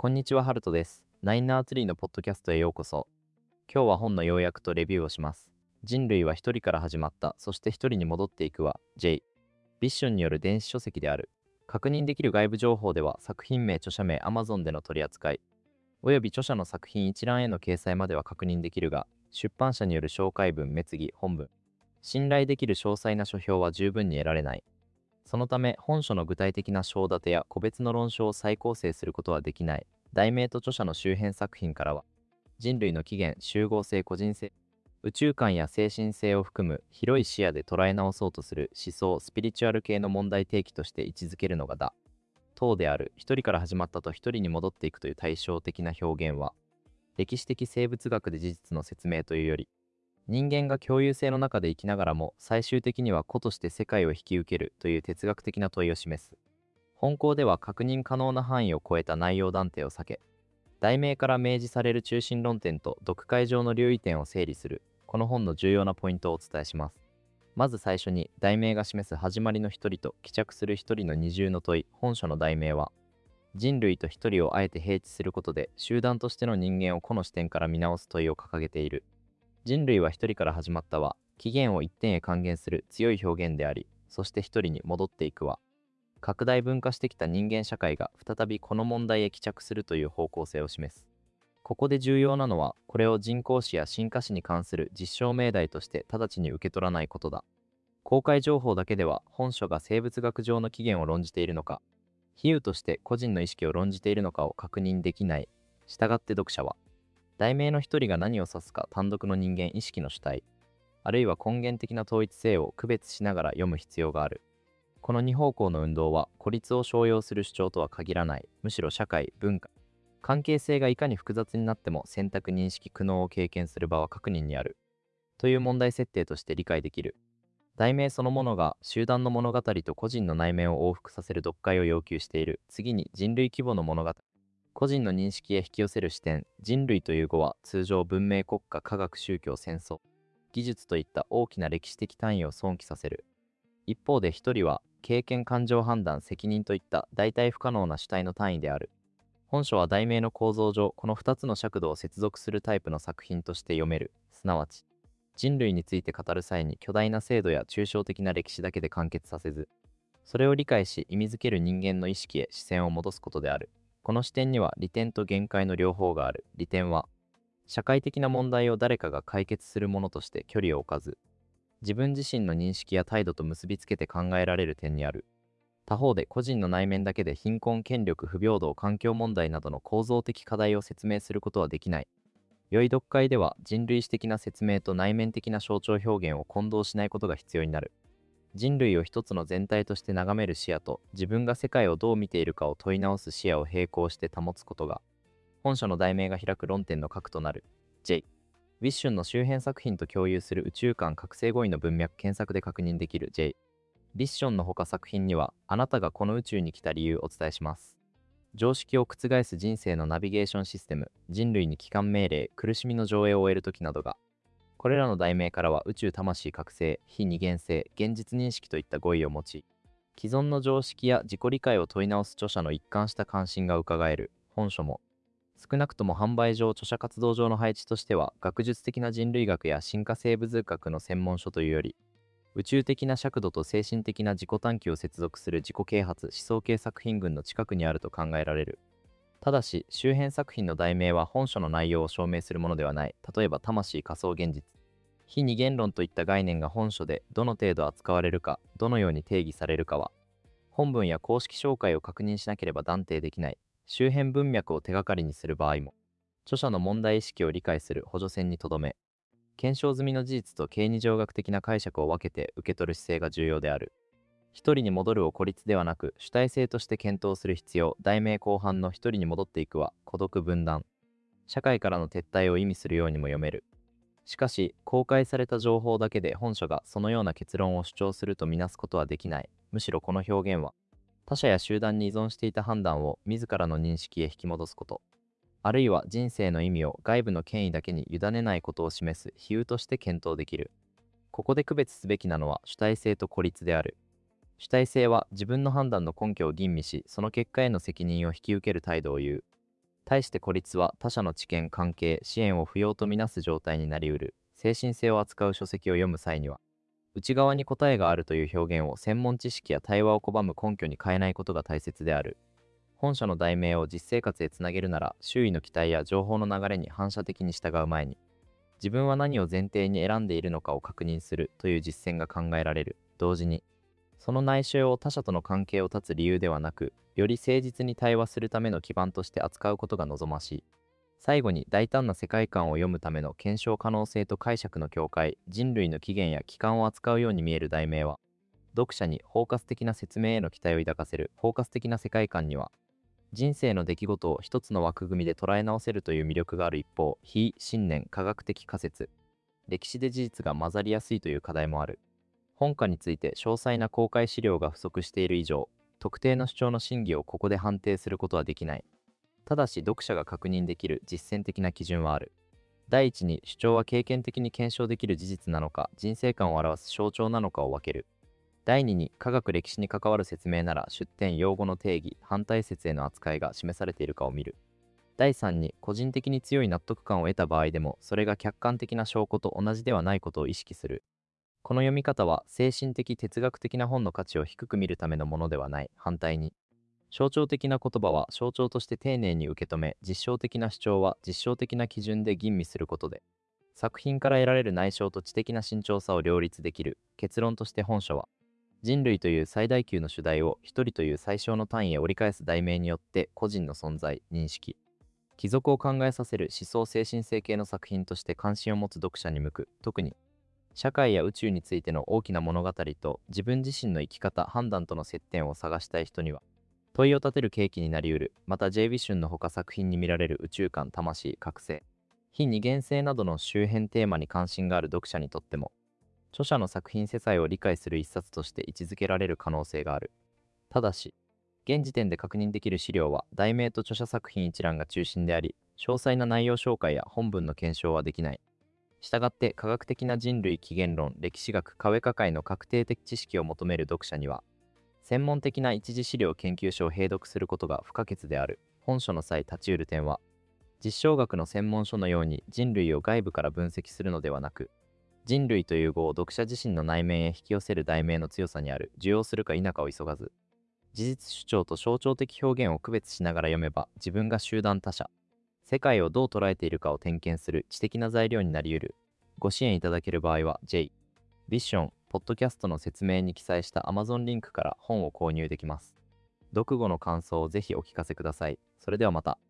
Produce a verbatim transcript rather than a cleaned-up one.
こんにちは、ハルトです。ナインナーツリーのポッドキャストへようこそ。今日は本の要約とレビューをします。人類は一人から始まった、そして一人に戻っていくは、J. ビッションによる電子書籍である。確認できる外部情報では、作品名、著者名、Amazon での取り扱い、および著者の作品一覧への掲載までは確認できるが、出版社による紹介文、滅議、本文、信頼できる詳細な書評は十分に得られない。そのため、本書の具体的な章立てや個別の論書を再構成することはできない。題名と著者の周辺作品からは、人類の起源、集合性、個人性、宇宙観や精神性を含む広い視野で捉え直そうとする思想、スピリチュアル系の問題提起として位置づけるのがだ。等である、一人から始まったと一人に戻っていくという対照的な表現は、歴史的生物学で事実の説明というより、人間が共有性の中で生きながらも最終的には個として世界を引き受けるという哲学的な問いを示す。本項では確認可能な範囲を超えた内容断定を避け、題名から明示される中心論点と読解上の留意点を整理する、この本の重要なポイントをお伝えします。まず最初に、題名が示す始まりの一人と帰着する一人の二重の問い、本書の題名は、人類と一人をあえて併置することで、集団としての人間を個の視点から見直す問いを掲げている。人類は一人から始まったは、起源を一点へ還元する強い表現であり、そして一人に戻っていくは、拡大分化してきた人間社会が再びこの問題へ帰着するという方向性を示す。ここで重要なのは、これを人工史や進化史に関する実証命題として直ちに受け取らないことだ。公開情報だけでは本書が生物学上の起源を論じているのか、比喩として個人の意識を論じているのかを確認できない。したがって読者は、題名の一人が何を指すか単独の人間意識の主体、あるいは根源的な統一性を区別しながら読む必要がある。この二方向の運動は孤立を商用する主張とは限らない。むしろ社会、文化、関係性がいかに複雑になっても選択認識苦悩を経験する場は確認にある。という問題設定として理解できる。題名そのものが集団の物語と個人の内面を往復させる読解を要求している。次に人類規模の物語。個人の認識へ引き寄せる視点。人類という語は通常文明、国家、科学、宗教、戦争、技術といった大きな歴史的単位を想起させる。一方で一人は経験、感情、判断、責任といった代替不可能な主体の単位である。本書は題名の構造上、このふたつの尺度を接続するタイプの作品として読める。すなわち、人類について語る際に巨大な制度や抽象的な歴史だけで完結させず、それを理解し意味づける人間の意識へ視線を戻すことである。この視点には利点と限界の両方がある。利点は、社会的な問題を誰かが解決するものとして距離を置かず、自分自身の認識や態度と結びつけて考えられる点にある。他方で個人の内面だけで貧困、権力、不平等、環境問題などの構造的課題を説明することはできない。良い読解では人類史的な説明と内面的な象徴表現を混同しないことが必要になる。人類を一つの全体として眺める視野と自分が世界をどう見ているかを問い直す視野を並行して保つことが、本書の題名が開く論点の核となる。J. ウィッシュンの周辺作品と共有する宇宙観覚醒語彙の文脈検索で確認できる J. ビッションの他作品には、あなたがこの宇宙に来た理由をお伝えします。常識を覆す人生のナビゲーションシステム、人類に帰還命令、苦しみの上映を終えるときなどが、これらの題名からは宇宙魂覚醒、非二元性、現実認識といった語彙を用い、既存の常識や自己理解を問い直す著者の一貫した関心がうかがえる。本書も、少なくとも販売上、著者活動上の配置としては、学術的な人類学や進化生物学の専門書というより、宇宙的な尺度と精神的な自己探求を接続する自己啓発思想系作品群の近くにあると考えられる。ただし、周辺作品の題名は本書の内容を証明するものではない。例えば、魂、仮想現実、非二元論といった概念が本書でどの程度扱われるか、どのように定義されるかは、本文や公式紹介を確認しなければ断定できない。周辺文脈を手がかりにする場合も、著者の問題意識を理解する補助線にとどめ、検証済みの事実と形而上学的な解釈を分けて受け取る姿勢が重要である。一人に戻るを孤立ではなく主体性として検討する必要。題名後半の一人に戻っていくは孤独分断、社会からの撤退を意味するようにも読める。しかし、公開された情報だけで本書がそのような結論を主張するとみなすことはできない。むしろこの表現は、他者や集団に依存していた判断を自らの認識へ引き戻すこと、あるいは人生の意味を外部の権威だけに委ねないことを示す比喩として検討できる。ここで区別すべきなのは主体性と孤立である。主体性は自分の判断の根拠を吟味し、その結果への責任を引き受ける態度を言う。 対して孤立は他者の知見、関係、支援を不要とみなす状態になりうる。精神性を扱う書籍を読む際には、内側に答えがあるという表現を専門知識や対話を拒む根拠に変えないことが大切である。本書の題名を実生活へつなげるなら、周囲の期待や情報の流れに反射的に従う前に、自分は何を前提に選んでいるのかを確認するという実践が考えられる。同時に、その内省を他者との関係を断つ理由ではなく、より誠実に対話するための基盤として扱うことが望ましい。最後に、大胆な世界観を読むための検証可能性と解釈の境界、人類の起源や帰還を扱うように見える題名は、読者に包括的な説明への期待を抱かせる。包括的な世界観には、人生の出来事を一つの枠組みで捉え直せるという魅力がある一方、非信念、科学的仮説、歴史で事実が混ざりやすいという課題もある。本科について詳細な公開資料が不足している以上、特定の主張の真偽をここで判定することはできない。ただし、読者が確認できる実践的な基準はある。第一に、主張は経験的に検証できる事実なのか、人生観を表す象徴なのかを分ける。第二に、科学歴史に関わる説明なら、出典用語の定義、反対説への扱いが示されているかを見る。第三に、個人的に強い納得感を得た場合でも、それが客観的な証拠と同じではないことを意識する。この読み方は、精神的哲学的な本の価値を低く見るためのものではない。反対に、象徴的な言葉は象徴として丁寧に受け止め、実証的な主張は実証的な基準で吟味することで、作品から得られる内省と知的な慎重さを両立できる。結論として本書は、人類という最大級の主題を一人という最小の単位へ折り返す題名によって個人の存在、認識、帰属を考えさせる思想精神性系の作品として関心を持つ読者に向く。特に社会や宇宙についての大きな物語と自分自身の生き方、判断との接点を探したい人には問いを立てる契機になりうる。また J ビシュンの他作品に見られる宇宙観、魂、覚醒、非二元性などの周辺テーマに関心がある読者にとっても、著者の作品世界を理解する一冊として位置づけられる可能性がある。ただし、現時点で確認できる資料は題名と著者作品一覧が中心であり、詳細な内容紹介や本文の検証はできない。したがって、科学的な人類起源論、歴史学、科学科界の確定的知識を求める読者には、専門的な一次資料研究書を併読することが不可欠である。本書の際立ち得る点は、実証学の専門書のように人類を外部から分析するのではなく、人類という語を読者自身の内面へ引き寄せる題名の強さにある。受容するか否かを急がず、事実主張と象徴的表現を区別しながら読めば、自分が集団他者、世界をどう捉えているかを点検する知的な材料になり得る。ご支援いただける場合は J、ビッション、ポッドキャストの説明に記載した Amazon リンクから本を購入できます。読後の感想をぜひお聞かせください。それではまた。